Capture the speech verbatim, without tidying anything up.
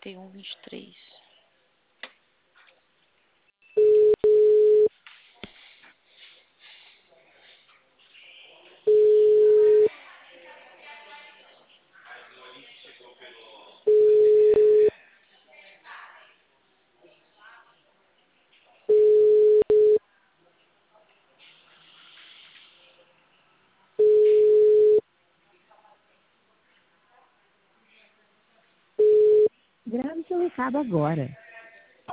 quarenta e um, vinte e três. Grave seu recado agora.